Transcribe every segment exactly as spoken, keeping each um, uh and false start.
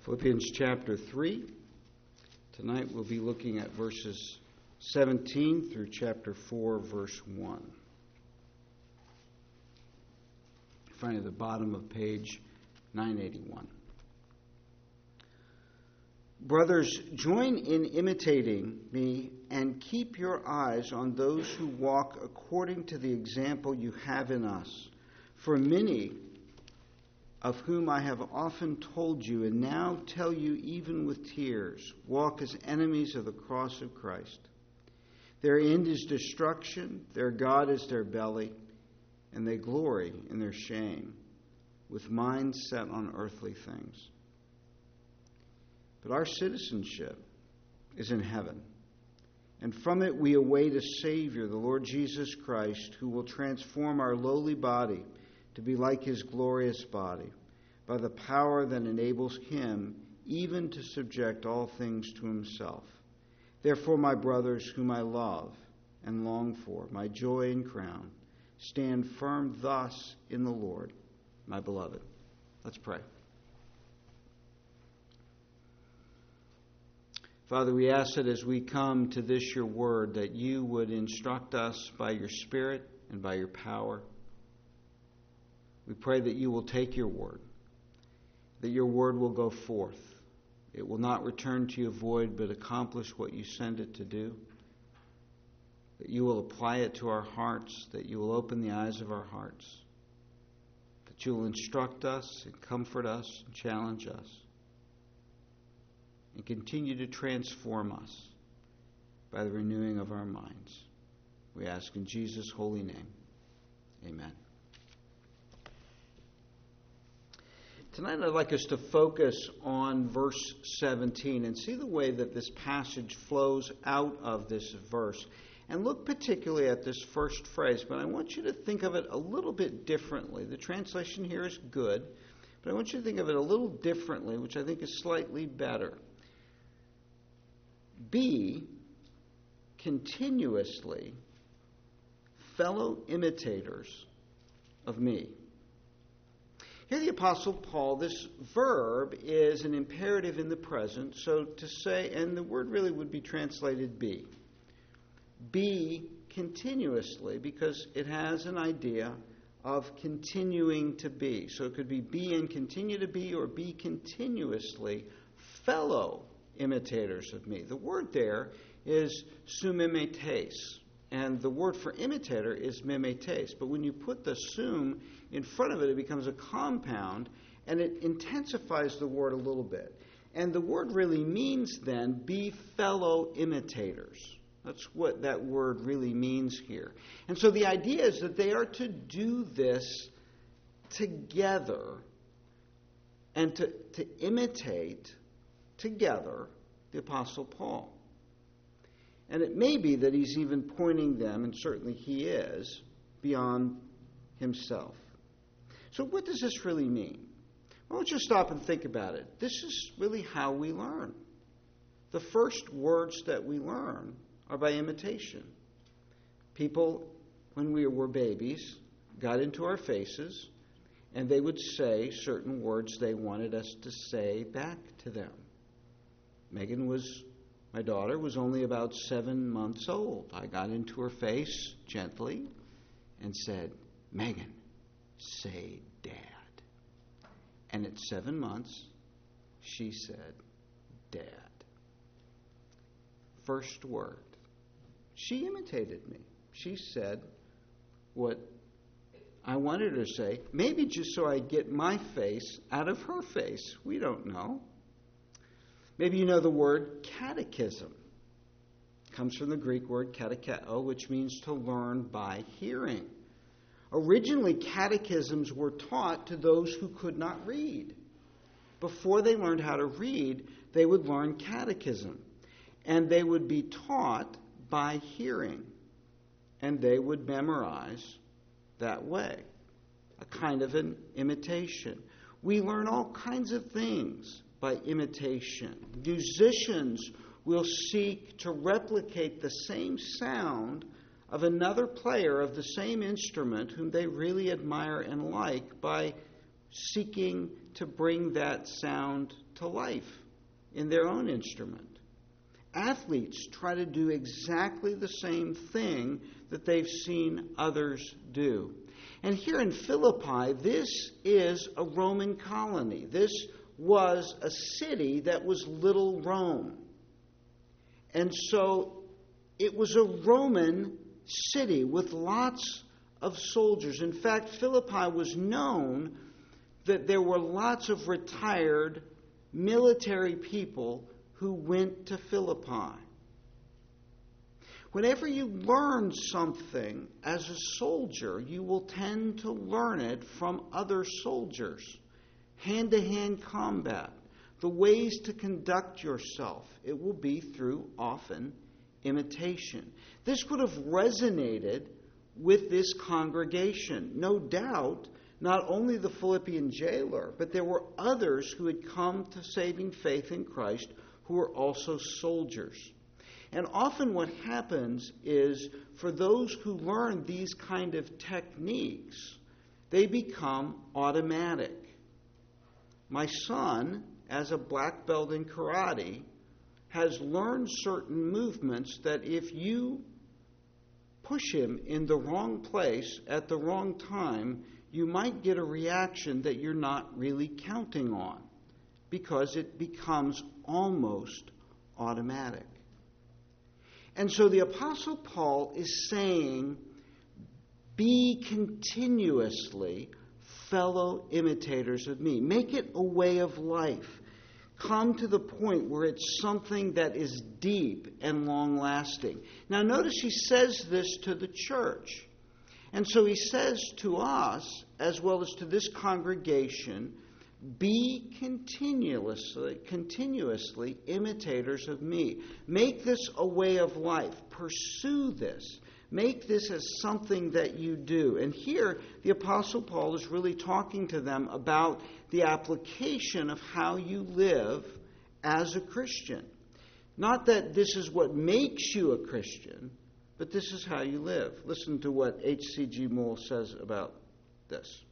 Philippians chapter three. Tonight we'll be looking at verses seventeen through chapter four, verse one. You find at the bottom of page nine eighty-one. Brothers, join in imitating me and keep your eyes on those who walk according to the example you have in us. For many of whom I have often told you and now tell you even with tears, walk as enemies of the cross of Christ. Their end is destruction, their God is their belly, and they glory in their shame, with minds set on earthly things. But our citizenship is in heaven, and from it we await a Savior, the Lord Jesus Christ, who will transform our lowly body to be like his glorious body, by the power that enables him even to subject all things to himself. Therefore, my brothers, whom I love and long for, my joy and crown, stand firm thus in the Lord, my beloved. Let's pray. Father, we ask that as we come to this, your word, that you would instruct us by your Spirit and by your power. We pray that you will take your word, that your word will go forth. It will not return to you void, but accomplish what you send it to do. That you will apply it to our hearts, that you will open the eyes of our hearts, that you will instruct us and comfort us and challenge us, and continue to transform us by the renewing of our minds. We ask in Jesus' holy name. Amen. Tonight I'd like us to focus on verse seventeen and see the way that this passage flows out of this verse. And look particularly at this first phrase, but I want you to think of it a little bit differently. The translation here is good, but I want you to think of it a little differently, which I think is slightly better. Be continuously fellow imitators of me. Here the Apostle Paul, this verb is an imperative in the present, so to say, and the word really would be translated be. Be continuously, because it has an idea of continuing to be. So it could be be and continue to be, or be continuously fellow imitators of me. The word there is sumimetes, and the word for imitator is mimetes. But when you put the sum in front of it, it becomes a compound, and it intensifies the word a little bit. And the word really means then, be fellow imitators. That's what that word really means here. And so the idea is that they are to do this together and to, to imitate together the Apostle Paul. And it may be that he's even pointing them, and certainly he is, beyond himself. So what does this really mean? Well, let's just stop and think about it. This is really how we learn. The first words that we learn are by imitation. People, when we were babies, got into our faces, and they would say certain words they wanted us to say back to them. Megan was, my daughter, was only about seven months old. I got into her face gently and said, Megan, say Dad. And at seven months, she said, Dad. First word. She imitated me. She said what I wanted her to say, maybe just so I get my face out of her face. We don't know. Maybe you know the word catechism. It comes from the Greek word katecheto, which means to learn by hearing. Originally, catechisms were taught to those who could not read. Before they learned how to read, they would learn catechism. And they would be taught by hearing. And they would memorize that way. A kind of an imitation. We learn all kinds of things by imitation. Musicians will seek to replicate the same sound of another player of the same instrument whom they really admire and like by seeking to bring that sound to life in their own instrument. Athletes try to do exactly the same thing that they've seen others do. And here in Philippi, this is a Roman colony. This was a city that was Little Rome. And so it was a Roman city with lots of soldiers. In fact, Philippi was known that there were lots of retired military people who went to Philippi. Whenever you learn something as a soldier, you will tend to learn it from other soldiers. Hand-to-hand combat, the ways to conduct yourself, it will be through often imitation. This would have resonated with this congregation. No doubt, not only the Philippian jailer, but there were others who had come to saving faith in Christ who were also soldiers. And often what happens is, for those who learn these kind of techniques, they become automatic. My son, as a black belt in karate, has learned certain movements that if you push him in the wrong place at the wrong time, you might get a reaction that you're not really counting on, because it becomes almost automatic. And so the Apostle Paul is saying, be continuously fellow imitators of me. Make it a way of life. Come to the point where it's something that is deep and long-lasting. Now notice he says this to the church. And so he says to us, as well as to this congregation, be continuously, continuously imitators of me. Make this a way of life. Pursue this. Make this as something that you do. And here, the Apostle Paul is really talking to them about the application of how you live as a Christian. Not that this is what makes you a Christian, but this is how you live. Listen to what H C G Moule says about this.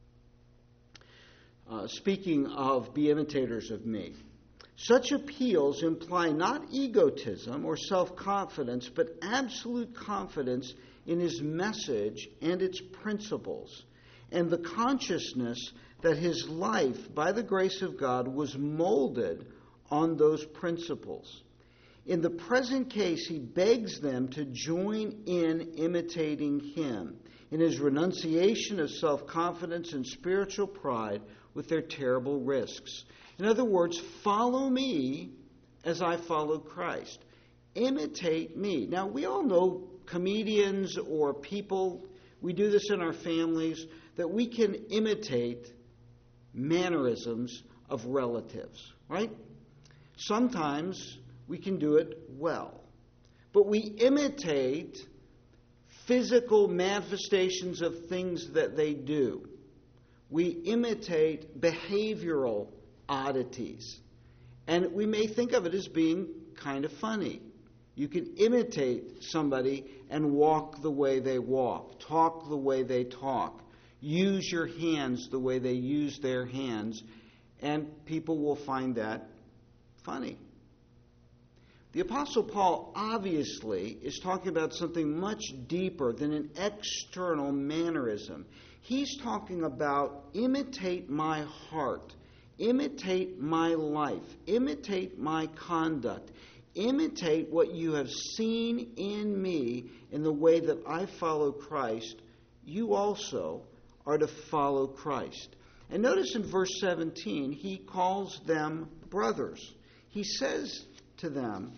Uh, speaking of be imitators of me, such appeals imply not egotism or self-confidence, but absolute confidence in his message and its principles, and the consciousness that his life, by the grace of God, was molded on those principles. In the present case, he begs them to join in imitating him in his renunciation of self-confidence and spiritual pride with their terrible risks. In other words, follow me as I follow Christ. Imitate me. Now, we all know comedians or people, we do this in our families, that we can imitate mannerisms of relatives, right? Sometimes we can do it well. But we imitate physical manifestations of things that they do. We imitate behavioral oddities. And we may think of it as being kind of funny. You can imitate somebody and walk the way they walk, talk the way they talk, use your hands the way they use their hands, and people will find that funny. The Apostle Paul obviously is talking about something much deeper than an external mannerism. He's talking about imitate my heart, imitate my life, imitate my conduct, imitate what you have seen in me in the way that I follow Christ. You also are to follow Christ. And notice in verse seventeen, he calls them brothers. He says to them,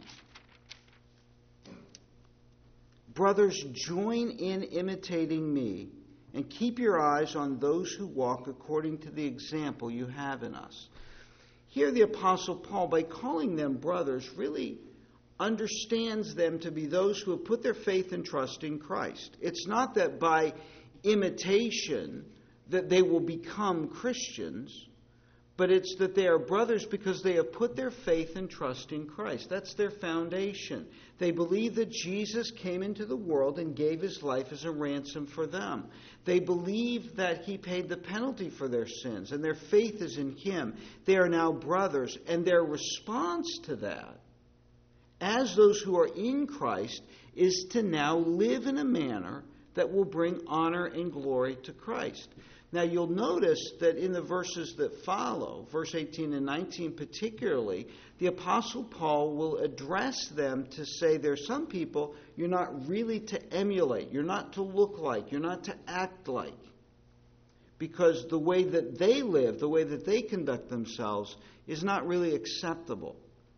brothers, join in imitating me and keep your eyes on those who walk according to the example you have in us. Here the Apostle Paul, by calling them brothers, really understands them to be those who have put their faith and trust in Christ. It's not that by imitation that they will become Christians, But it's that they are brothers because they have put their faith and trust in Christ. That's their foundation. They believe that Jesus came into the world and gave his life as a ransom for them. They believe that he paid the penalty for their sins, and their faith is in him. They are now brothers, and their response to that, as those who are in Christ, is to now live in a manner that will bring honor and glory to Christ. Now, you'll notice that in the verses that follow, verse eighteen and nineteen particularly, the Apostle Paul will address them to say there's some people you're not really to emulate, you're not to look like, you're not to act like. Because the way that they live, the way that they conduct themselves, is not really acceptable.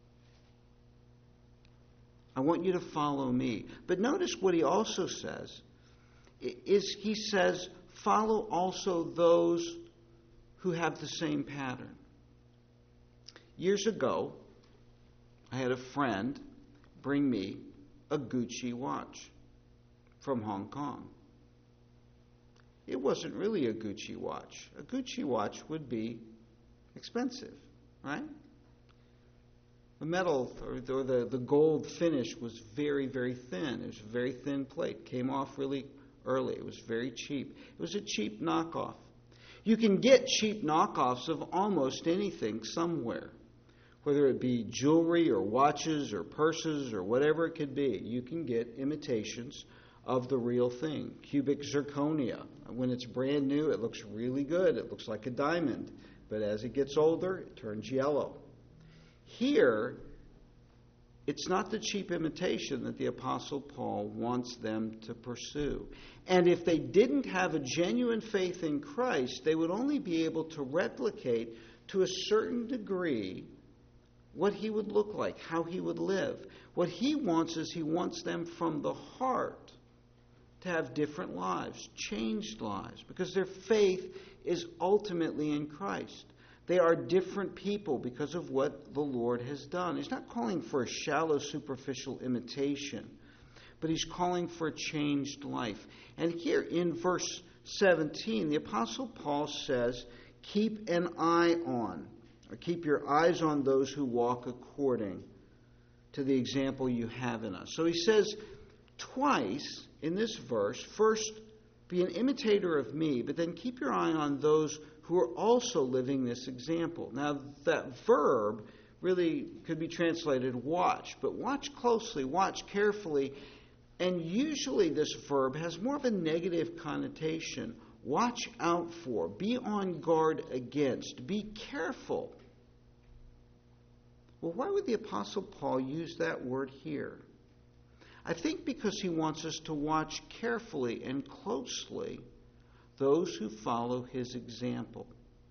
I want you to follow me. But notice what he also says, is he says, follow also those who have the same pattern. Years ago, I had a friend bring me a Gucci watch from Hong Kong. It wasn't really a Gucci watch. A Gucci watch would be expensive, right? The metal or the, the gold finish was very, very thin. It was a very thin plate. Came off really early. It was very cheap. It was a cheap knockoff. You can get cheap knockoffs of almost anything somewhere, whether it be jewelry or watches or purses or whatever it could be. You can get imitations of the real thing. Cubic zirconia. When it's brand new, it looks really good. It looks like a diamond. But as it gets older, it turns yellow. Here, it's not the cheap imitation that the Apostle Paul wants them to pursue. And if they didn't have a genuine faith in Christ, they would only be able to replicate to a certain degree what he would look like, how he would live. What he wants is he wants them from the heart to have different lives, changed lives, because their faith is ultimately in Christ. They are different people because of what the Lord has done. He's not calling for a shallow, superficial imitation, but he's calling for a changed life. And here in verse seventeen, the Apostle Paul says, keep an eye on, or keep your eyes on those who walk according to the example you have in us. So he says twice in this verse, first, be an imitator of me, but then keep your eye on those who are also living this example. Now, that verb really could be translated watch, but watch closely, watch carefully, and usually this verb has more of a negative connotation. Watch out for, be on guard against, be careful. Well, why would the Apostle Paul use that word here? I think because he wants us to watch carefully and closely those who follow his example,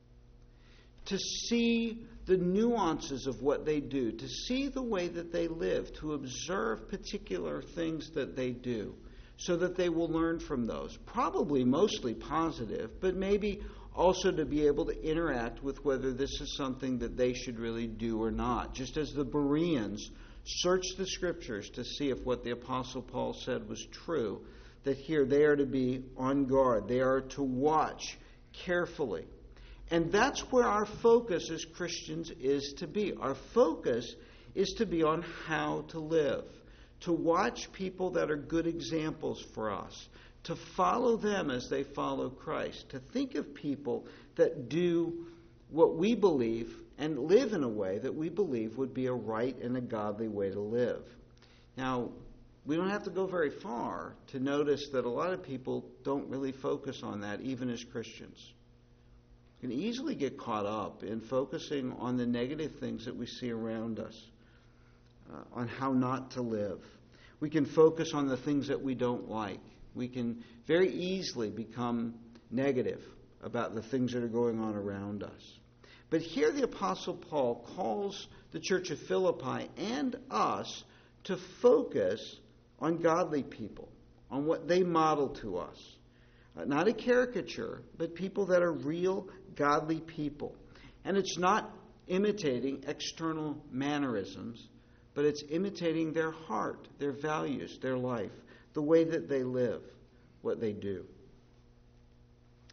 to see the nuances of what they do, to see the way that they live, to observe particular things that they do, so that they will learn from those. Probably mostly positive, but maybe also to be able to interact with whether this is something that they should really do or not. Just as the Bereans searched the Scriptures to see if what the Apostle Paul said was true, that here they are to be on guard. They are to watch carefully. And that's where our focus as Christians is to be. Our focus is to be on how to live, to watch people that are good examples for us, to follow them as they follow Christ, to think of people that do what we believe and live in a way that we believe would be a right and a godly way to live. Now, we don't have to go very far to notice that a lot of people don't really focus on that, even as Christians. We can easily get caught up in focusing on the negative things that we see around us, uh, on how not to live. We can focus on the things that we don't like. We can very easily become negative about the things that are going on around us. But here the Apostle Paul calls the church of Philippi and us to focus on godly people, on what they model to us. Uh, not a caricature, but people that are real, godly people. And it's not imitating external mannerisms, but it's imitating their heart, their values, their life, the way that they live, what they do.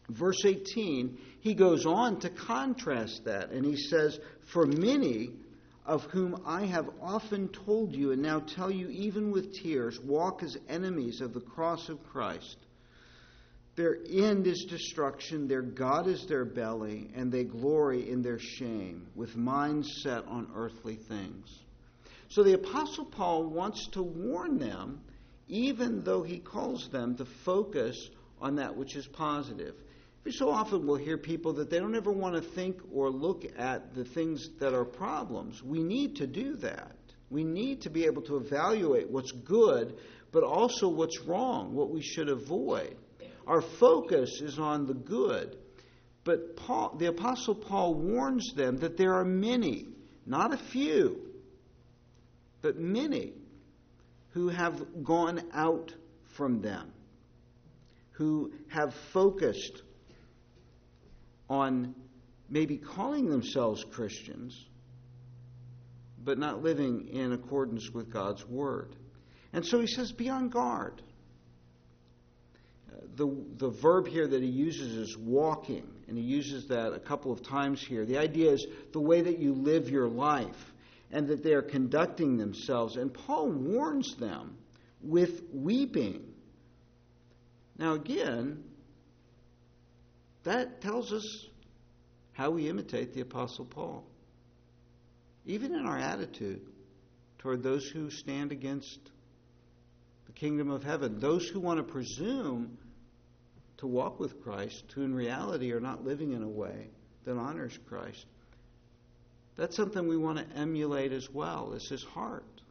verse eighteen, he goes on to contrast that, and he says, "For many of whom I have often told you and now tell you even with tears, walk as enemies of the cross of Christ. Their end is destruction, their God is their belly, and they glory in their shame, with minds set on earthly things." So the Apostle Paul wants to warn them, even though he calls them to focus on that which is positive. We so often will hear people that they don't ever want to think or look at the things that are problems. We need to do that. We need to be able to evaluate what's good, but also what's wrong, what we should avoid. Our focus is on the good. But Paul, the Apostle Paul warns them that there are many, not a few, but many who have gone out from them, who have focused on maybe calling themselves Christians, but not living in accordance with God's Word. And so he says, be on guard. Uh, the, the verb here that he uses is walking, and he uses that a couple of times here. The idea is the way that you live your life, and that they are conducting themselves. And Paul warns them with weeping. Now again, that tells us how we imitate the Apostle Paul. Even in our attitude toward those who stand against the kingdom of heaven, those who want to presume to walk with Christ, who in reality are not living in a way that honors Christ. That's something we want to emulate as well, is his heart.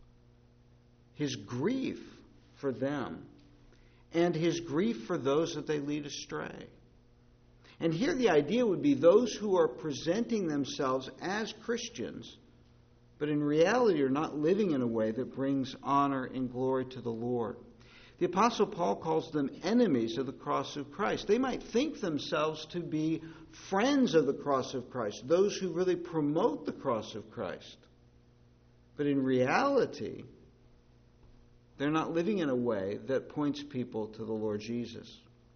His grief for them, and his grief for those that they lead astray. And here the idea would be those who are presenting themselves as Christians, but in reality are not living in a way that brings honor and glory to the Lord. The Apostle Paul calls them enemies of the cross of Christ. They might think themselves to be friends of the cross of Christ, those who really promote the cross of Christ. But in reality, they're not living in a way that points people to the Lord Jesus.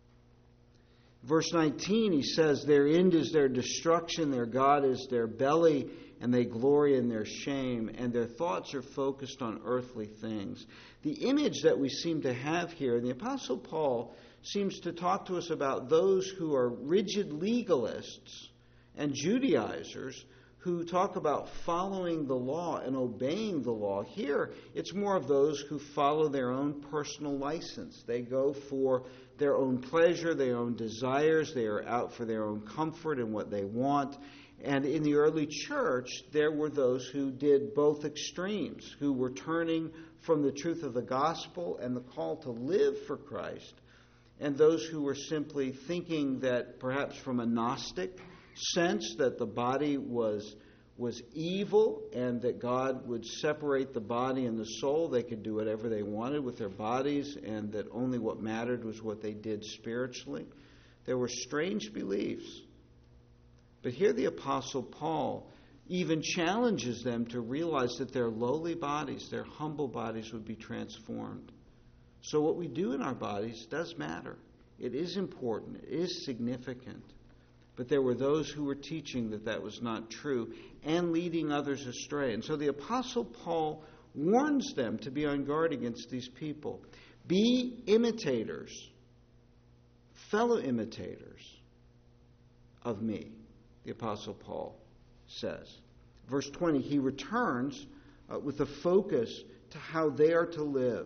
Verse nineteen, he says, their end is their destruction, their God is their belly, and they glory in their shame, and their thoughts are focused on earthly things. The image that we seem to have here, and the Apostle Paul seems to talk to us about those who are rigid legalists and Judaizers who talk about following the law and obeying the law. Here, it's more of those who follow their own personal license. They go for their own pleasure, their own desires. They are out for their own comfort and what they want. And in the early church, there were those who did both extremes, who were turning from the truth of the gospel and the call to live for Christ, and those who were simply thinking that perhaps from a Gnostic sense that the body was was evil and that God would separate the body and the soul. They could do whatever they wanted with their bodies, and that only what mattered was what they did spiritually. There were strange beliefs. But here the Apostle Paul even challenges them to realize that their lowly bodies, their humble bodies, would be transformed. So what we do in our bodies does matter. It is important. It is significant. But there were those who were teaching that that was not true and leading others astray. And so the Apostle Paul warns them to be on guard against these people. Be imitators, fellow imitators of me, the Apostle Paul says. Verse twenty, he returns uh, with a focus to how they are to live.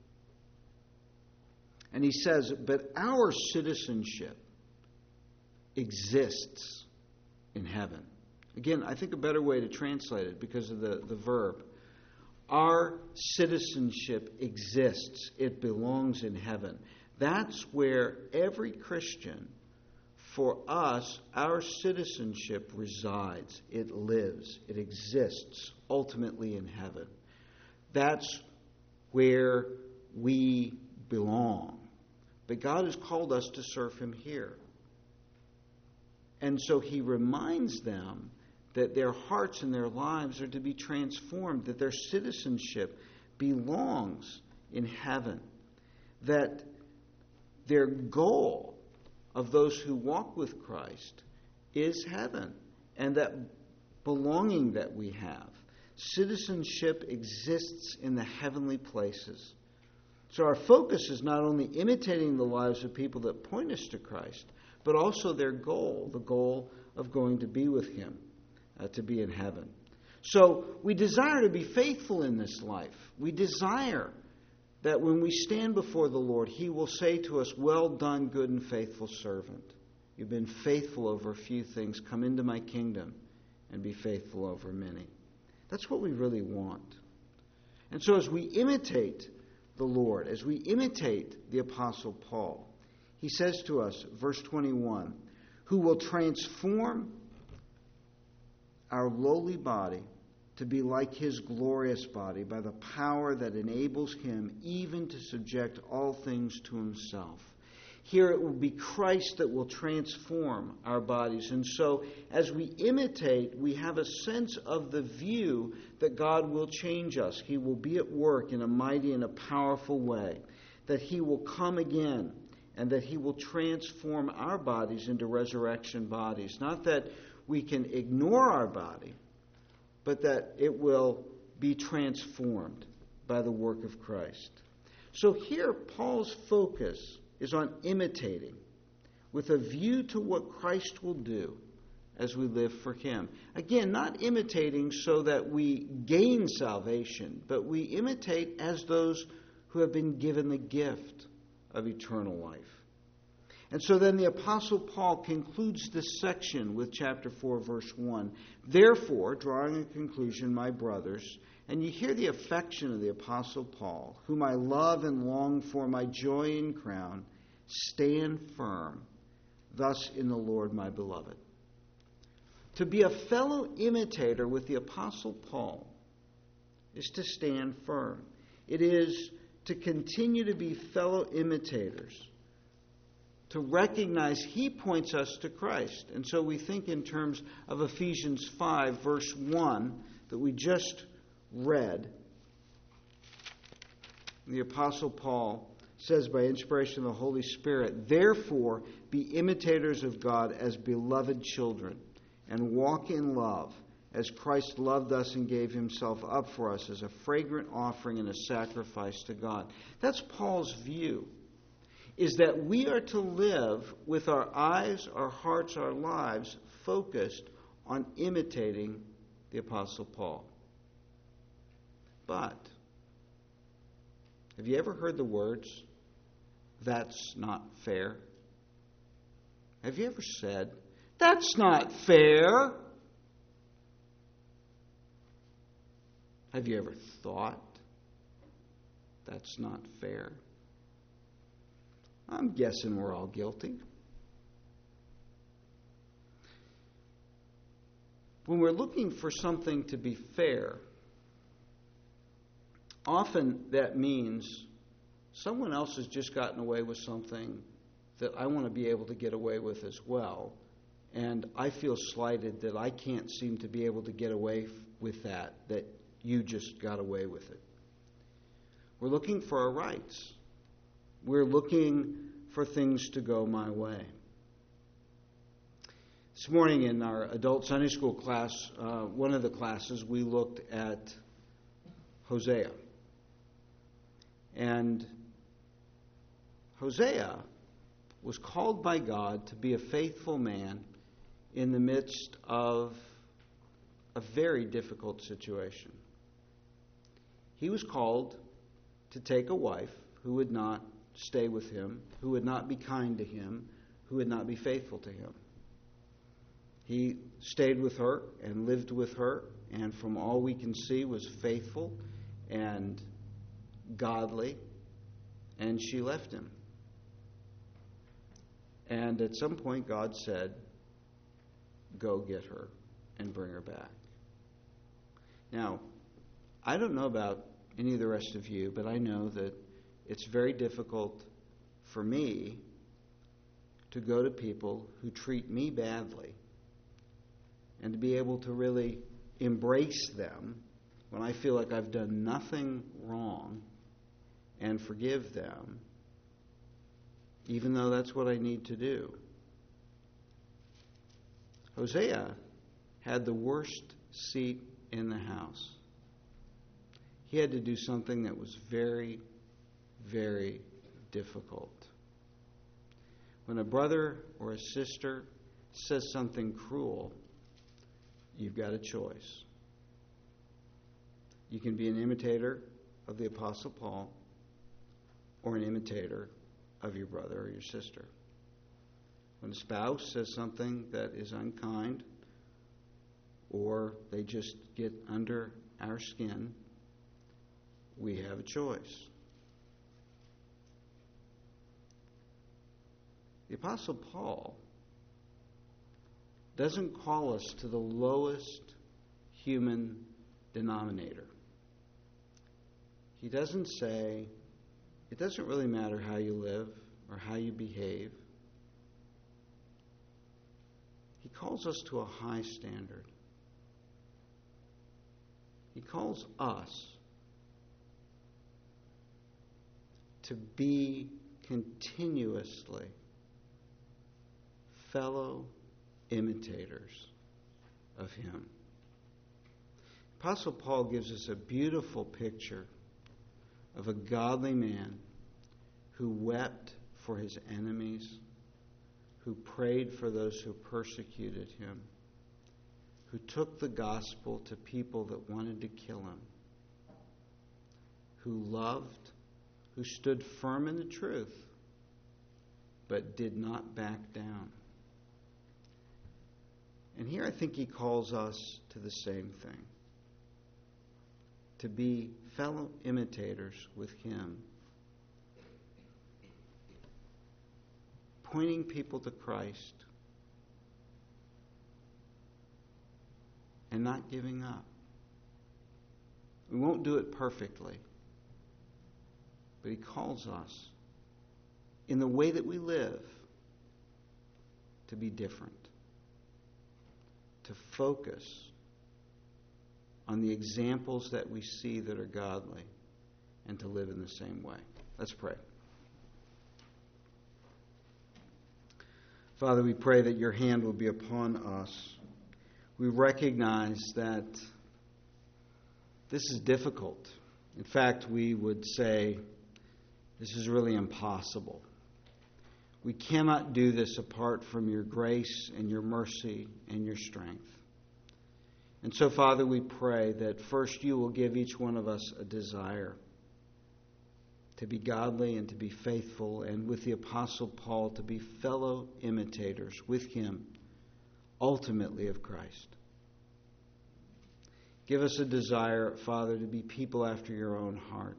And he says, but our citizenship exists in heaven. Again, I think a better way to translate it because of the, the verb. Our citizenship exists. It belongs in heaven. That's where every Christian, for us, our citizenship resides. It lives. It exists ultimately in heaven. That's where we belong. But God has called us to serve him here. And so he reminds them that their hearts and their lives are to be transformed, that their citizenship belongs in heaven, that their goal of those who walk with Christ is heaven, and that belonging that we have. Citizenship exists in the heavenly places. So our focus is not only imitating the lives of people that point us to Christ, but also their goal, the goal of going to be with Him, uh, to be in heaven. So we desire to be faithful in this life. We desire that when we stand before the Lord, He will say to us, "Well done, good and faithful servant. You've been faithful over a few things. Come into my kingdom and be faithful over many." That's what we really want. And so as we imitate the Lord, as we imitate the Apostle Paul, he says to us, verse twenty-one, "Who will transform our lowly body to be like His glorious body by the power that enables Him even to subject all things to Himself." Here it will be Christ that will transform our bodies. And so as we imitate, we have a sense of the view that God will change us. He will be at work in a mighty and a powerful way. That He will come again and that He will transform our bodies into resurrection bodies. Not that we can ignore our body, but that it will be transformed by the work of Christ. So here Paul's focus is on imitating with a view to what Christ will do as we live for Him. Again, not imitating so that we gain salvation, but we imitate as those who have been given the gift of eternal life. And so then the Apostle Paul concludes this section with chapter four, verse one. "Therefore, drawing a conclusion, my brothers," and you hear the affection of the Apostle Paul, "whom I love and long for, my joy and crown, stand firm, thus in the Lord, my beloved." To be a fellow imitator with the Apostle Paul is to stand firm. It is to continue to be fellow imitators, to recognize He points us to Christ. And so we think in terms of Ephesians five, verse one, that we just read. The Apostle Paul says by inspiration of the Holy Spirit, "Therefore be imitators of God as beloved children, and walk in love, as Christ loved us and gave Himself up for us as a fragrant offering and a sacrifice to God." That's Paul's view, is that we are to live with our eyes, our hearts, our lives focused on imitating the Apostle Paul. But have you ever heard the words, "That's not fair"? Have you ever said, "That's not fair"? Have you ever thought, "That's not fair"? I'm guessing we're all guilty. When we're looking for something to be fair, often that means someone else has just gotten away with something that I want to be able to get away with as well. And I feel slighted that I can't seem to be able to get away with that, that you just got away with it. We're looking for our rights. We're looking for things to go my way. This morning in our adult Sunday school class, uh, one of the classes, we looked at Hosea. And Hosea was called by God to be a faithful man in the midst of a very difficult situation. He was called to take a wife who would not stay with him, who would not be kind to him, who would not be faithful to him. He stayed with her and lived with her, and from all we can see was faithful and godly, and she left him. And at some point God said, "Go get her and bring her back." Now, I don't know about any of the rest of you, but I know that it's very difficult for me to go to people who treat me badly and to be able to really embrace them when I feel like I've done nothing wrong and forgive them, even though that's what I need to do. Hosea had the worst seat in the house. He had to do something that was very, very difficult. When a brother or a sister says something cruel, you've got a choice. You can be an imitator of the Apostle Paul or an imitator of your brother or your sister. When a spouse says something that is unkind or they just get under our skin, we have a choice. The Apostle Paul doesn't call us to the lowest human denominator. He doesn't say, it doesn't really matter how you live or how you behave. He calls us to a high standard. He calls us to be continuously fellow imitators of Him. Apostle Paul gives us a beautiful picture of a godly man who wept for his enemies, who prayed for those who persecuted him, who took the gospel to people that wanted to kill him, who loved, who stood firm in the truth, but did not back down. And here I think he calls us to the same thing, to be fellow imitators with him, pointing people to Christ and not giving up. We won't do it perfectly, but he calls us in the way that we live to be different, to focus on the examples that we see that are godly, and to live in the same way. Let's pray. Father, we pray that your hand will be upon us. We recognize that this is difficult. In fact, we would say this is really impossible. We cannot do this apart from your grace and your mercy and your strength. And so, Father, we pray that first you will give each one of us a desire to be godly and to be faithful, and with the Apostle Paul to be fellow imitators with him, ultimately of Christ. Give us a desire, Father, to be people after your own heart,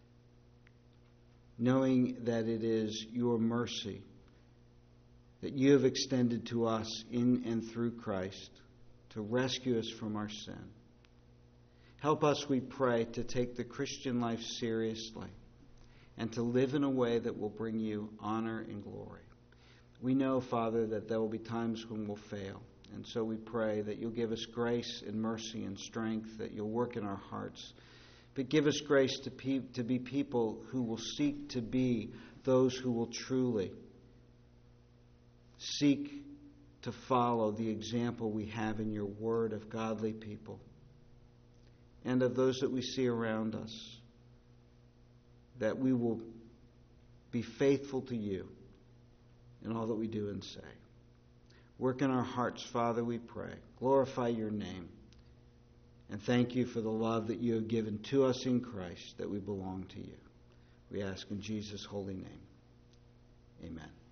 knowing that it is your mercy that you have extended to us in and through Christ to rescue us from our sin. Help us, we pray, to take the Christian life seriously and to live in a way that will bring you honor and glory. We know, Father, that there will be times when we'll fail. And so we pray that you'll give us grace and mercy and strength, that you'll work in our hearts. But give us grace to, pe- to be people who will seek to be those who will truly seek to follow the example we have in your word of godly people and of those that we see around us, that we will be faithful to you in all that we do and say. Work in our hearts, Father, we pray. Glorify your name. And thank you for the love that you have given to us in Christ, that we belong to you. We ask in Jesus' holy name. Amen.